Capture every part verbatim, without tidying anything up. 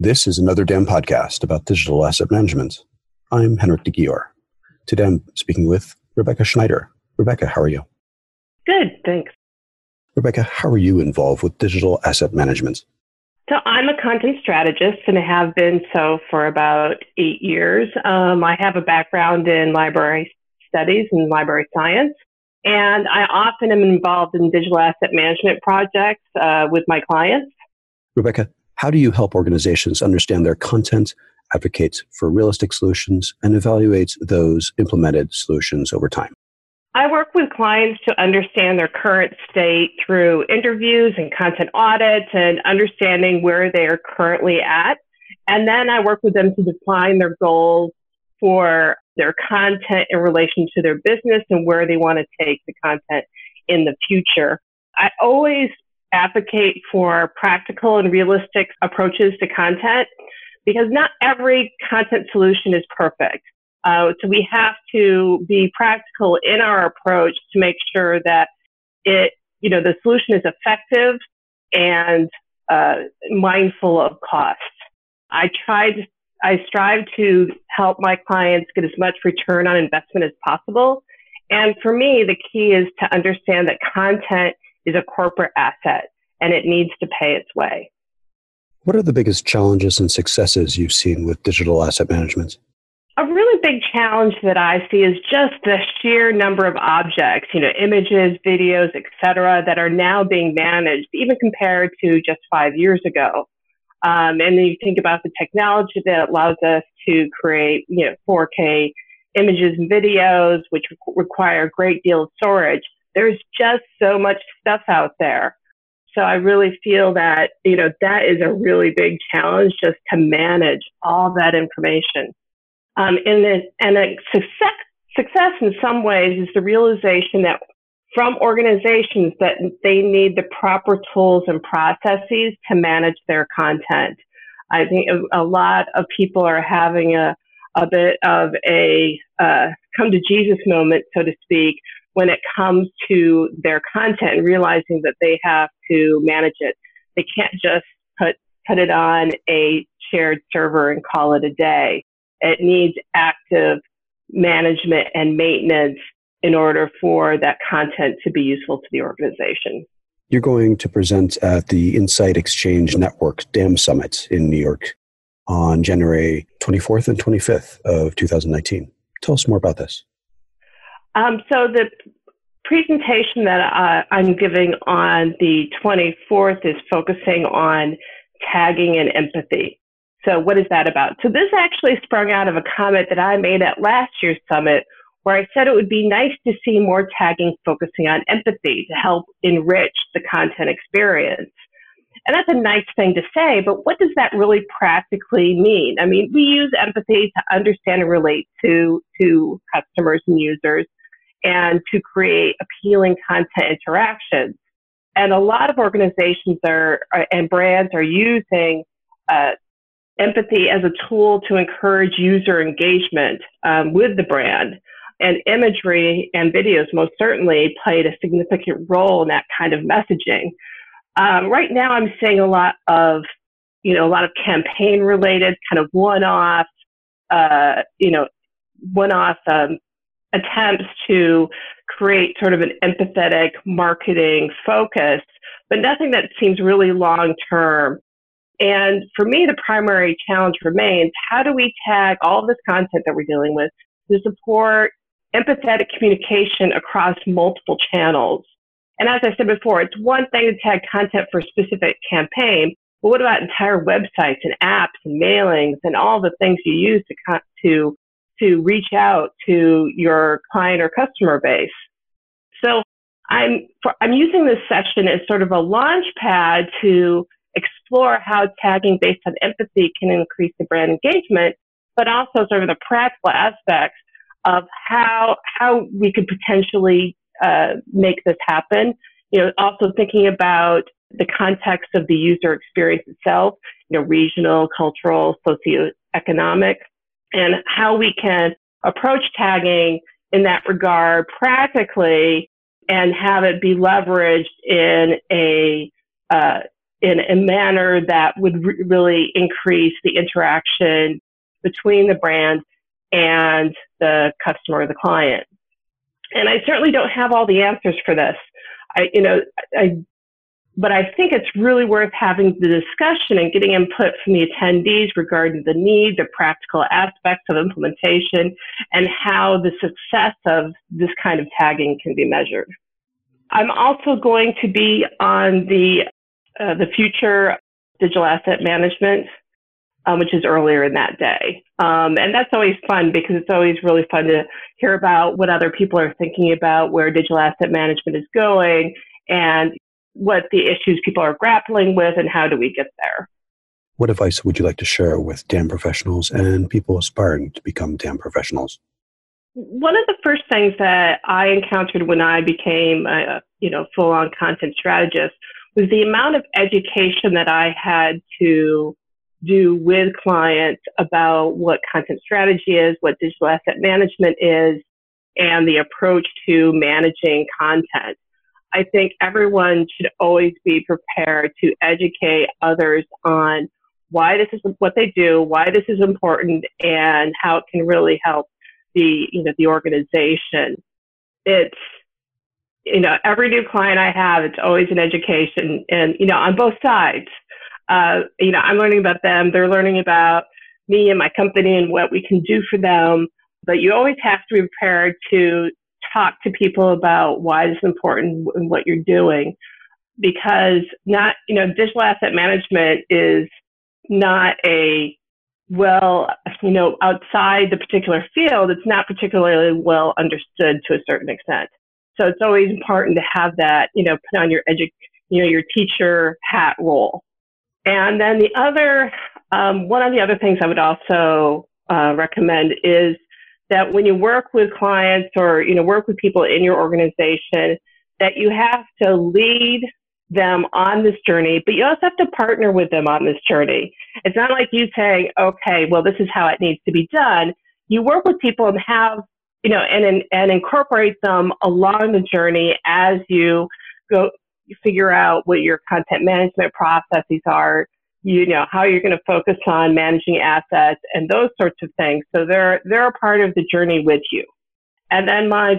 This is another D A M podcast about digital asset management. I'm Henrik de Gior. Today I'm speaking with Rebecca Schneider. Rebecca, how are you? Good, thanks. Rebecca, how are you involved with digital asset management? So I'm a content strategist and I have been so for about eight years. Um, I have a background in library studies and library science, and I often am involved in digital asset management projects uh, with my clients. Rebecca, how do you help organizations understand their content, advocate for realistic solutions, and evaluate those implemented solutions over time? I work with clients to understand their current state through interviews and content audits and understanding where they are currently at. And then I work with them to define their goals for their content in relation to their business and where they want to take the content in the future. I always advocate for practical and realistic approaches to content because not every content solution is perfect. Uh, so we have to be practical in our approach to make sure that it, you know, the solution is effective and uh, mindful of cost. I tried, I strive to help my clients get as much return on investment as possible. And for me, the key is to understand that content is a corporate asset and it needs to pay its way. What are the biggest challenges and successes you've seen with digital asset management? A really big challenge that I see is just the sheer number of objects, you know, images, videos, et cetera, that are now being managed, even compared to just five years ago. Um, and then you think about the technology that allows us to create, you know, four K images and videos, which re- require a great deal of storage. There's just so much stuff out there. So I really feel that, you know, that is a really big challenge just to manage all that information. Um, and, the, and a success, success in some ways is the realization that from organizations that they need the proper tools and processes to manage their content. I think a, a lot of people are having a, a bit of a uh, come to Jesus moment, so to speak, when it comes to their content and realizing that they have to manage it. They can't just put, put it on a shared server and call it a day. It needs active management and maintenance in order for that content to be useful to the organization. You're going to present at the Insight Exchange Network D A M Summit in New York on January twenty-fourth and twenty-fifth of two thousand nineteen. Tell us more about this. Um, so the presentation that uh, I'm giving on the twenty-fourth is focusing on tagging and empathy. So what is that about? So this actually sprung out of a comment that I made at last year's summit, where I said it would be nice to see more tagging focusing on empathy to help enrich the content experience. And that's a nice thing to say, but what does that really practically mean? I mean, we use empathy to understand and relate to, to customers and users and to create appealing content interactions. And a lot of organizations are, are and brands are using uh, empathy as a tool to encourage user engagement um, with the brand. And imagery and videos most certainly played a significant role in that kind of messaging. Um, right now, I'm seeing a lot of, you know, a lot of campaign-related kind of one-off, uh, you know, one-off um, attempts to create sort of an empathetic marketing focus, but nothing that seems really long-term. And for me, the primary challenge remains, how do we tag all of this content that we're dealing with to support empathetic communication across multiple channels? And as I said before, it's one thing to tag content for a specific campaign, but what about entire websites and apps and mailings and all the things you use to to to reach out to your client or customer base? So I'm I'm using this session as sort of a launch pad to explore how tagging based on empathy can increase the brand engagement, but also sort of the practical aspects of how how we could potentially uh, make this happen. You know, also thinking about the context of the user experience itself, you know, regional, cultural, socioeconomic, and how we can approach tagging in that regard practically and have it be leveraged in a uh, in a manner that would re- really increase the interaction between the brand and the customer or the client. And I certainly don't have all the answers for this. I, you know, I, but I think it's really worth having the discussion and getting input from the attendees regarding the need, the practical aspects of implementation, and how the success of this kind of tagging can be measured. I'm also going to be on the uh, the future digital asset management, um, which is earlier in that day. Um, and that's always fun because it's always really fun to hear about what other people are thinking about, where digital asset management is going, and what the issues people are grappling with, and how do we get there. What advice would you like to share with D A M professionals and people aspiring to become D A M professionals? One of the first things that I encountered when I became a you know, full-on content strategist was the amount of education that I had to do with clients about what content strategy is, what digital asset management is, and the approach to managing content. I think everyone should always be prepared to educate others on why this is what they do, why this is important, and how it can really help the, you know, the organization. It's, you know, every new client I have, it's always an education, and, you know, on both sides. Uh, you know, I'm learning about them, they're learning about me and my company and what we can do for them. But you always have to be prepared to talk to people about why this is important and what you're doing, because not, you know, digital asset management is not a, well, you know, outside the particular field, it's not particularly well understood to a certain extent. So it's always important to have that, you know, put on your edu- you know, your teacher hat role. And then the other, um, one of the other things I would also uh, recommend is that when you work with clients or, you know, work with people in your organization, that you have to lead them on this journey, but you also have to partner with them on this journey. It's not like you saying, okay, well, this is how it needs to be done. You work with people and have, you know, and, and incorporate them along the journey as you go figure out what your content management processes are, you know, how you're going to focus on managing assets and those sorts of things. So they're, they're a part of the journey with you. And then my,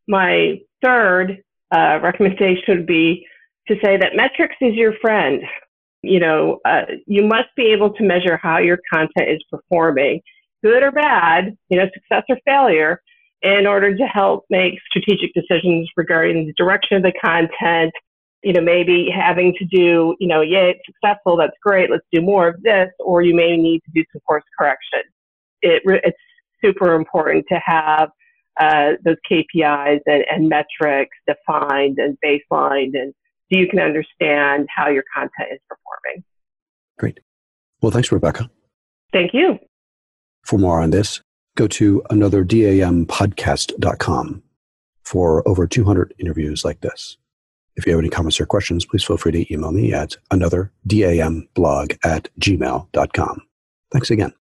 my third uh, recommendation would be to say that metrics is your friend. You know, uh, you must be able to measure how your content is performing, good or bad, you know, success or failure, in order to help make strategic decisions regarding the direction of the content. You know, maybe having to do, you know, yeah, it's successful, that's great, let's do more of this, or you may need to do some course correction. It, it's super important to have uh, those K P Is and, and metrics defined and baselined, and so you can understand how your content is performing. Great. Well, thanks, Rebecca. Thank you. For more on this, go to another dam podcast dot com for over two hundred interviews like this. If you have any comments or questions, please feel free to email me at another damblog at gmail dot com. Thanks again.